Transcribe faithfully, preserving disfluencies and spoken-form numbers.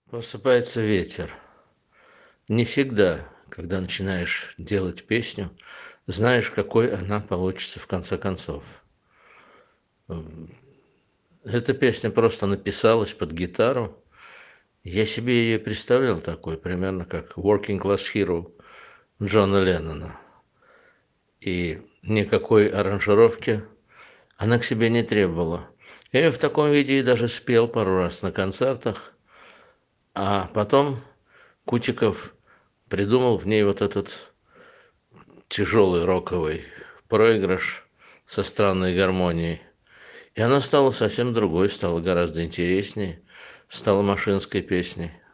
Просыпается ветер. Не всегда, когда начинаешь делать песню, знаешь, какой она получится в конце концов. М, эта песня просто написалась под гитару. Я себе её представлял такой, примерно как Working Class Hero Джона Леннона. И никакой аранжировки она к себе не требовала. Я её в таком виде и даже спел пару раз на концертах. А потом Кутиков придумал в ней вот этот тяжёлый роковый проигрыш со странной гармонией. И она стала совсем другой, стала гораздо интереснее, стала машинской песней.